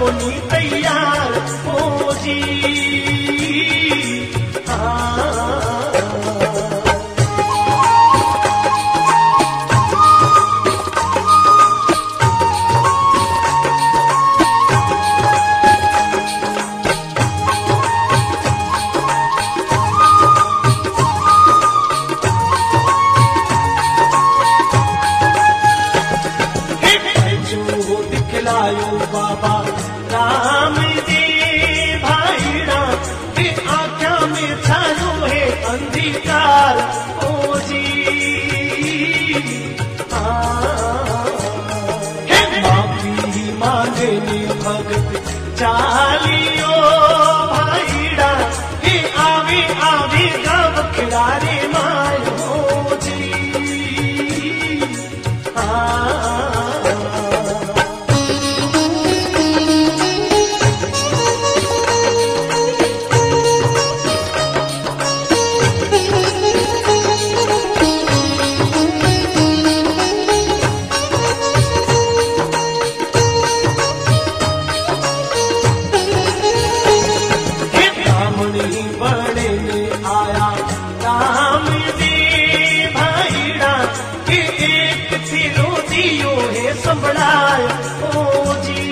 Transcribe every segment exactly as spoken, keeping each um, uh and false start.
कोनी तैयार हो जी। दिखलायो बाबा राम जी भाईड़ा के आँखा में छायो है अंधकार ओ जी। माफी मांगे भगत चालियो भाईड़ा के आवे आवे गव खिलारे मायो जी। संभलाए ओ जी।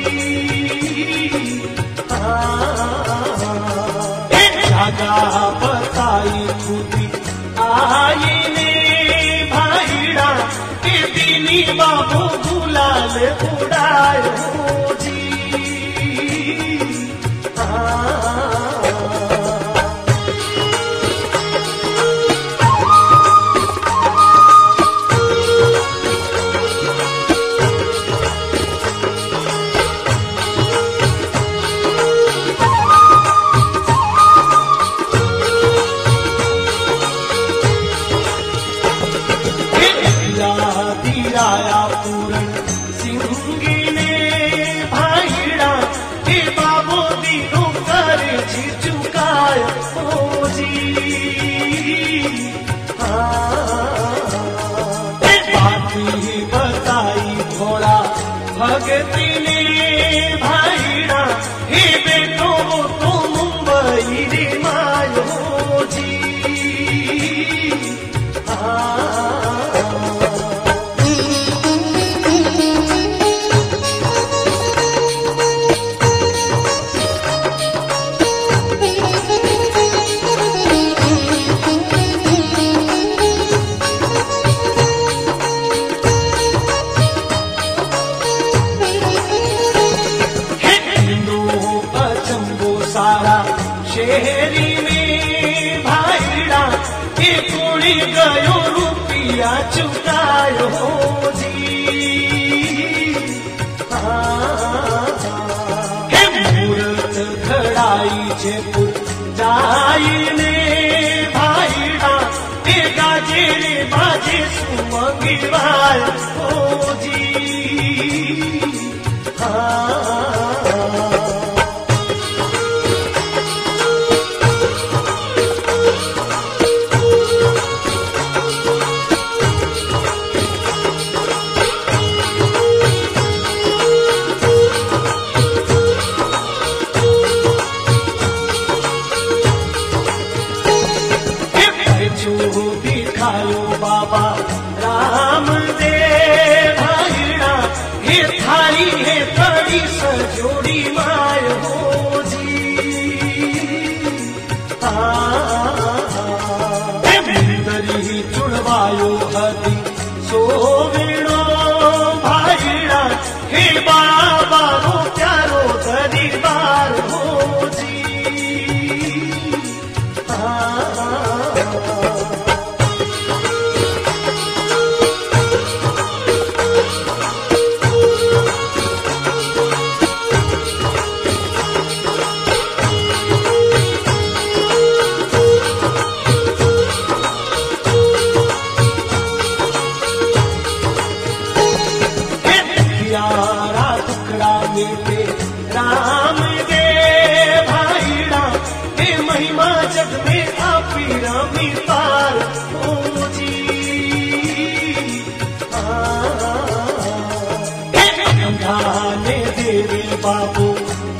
जगह बताई खुदी आई ने भाईड़ा के दीनी बाबू गुलाल उड़ाए ओ जी। राया पूरण सिंगी ने भाईड़ा के बाबू दीनों कर जी चुकाए ओ जी। बाकी बताई भोला भगती ने भाईड़ा हे बेटो तो मुंबई रे मायो जी। सारा शहरी में भाईड़ा के कोड़ी गयो रुपया चुकायो जी। मूर्त खड़ाई जयपुर जाई ने भाईड़ा के गाजे रे बाजे सुमंगी भाई ओ जी। दिखायो बाबा राम दे भाईड़ा ये थाली है कड़ी सजोड़ी माय हो जी। दरी चुड़वायो हदी सोवेणो भाईड़ा हे बाबा रो प्यारो दरबार हो जी। राम दे भाईड़ा हे महिमा जग में आपी रामी पार ओ जी। गाने दे रे बाबू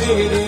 मेरे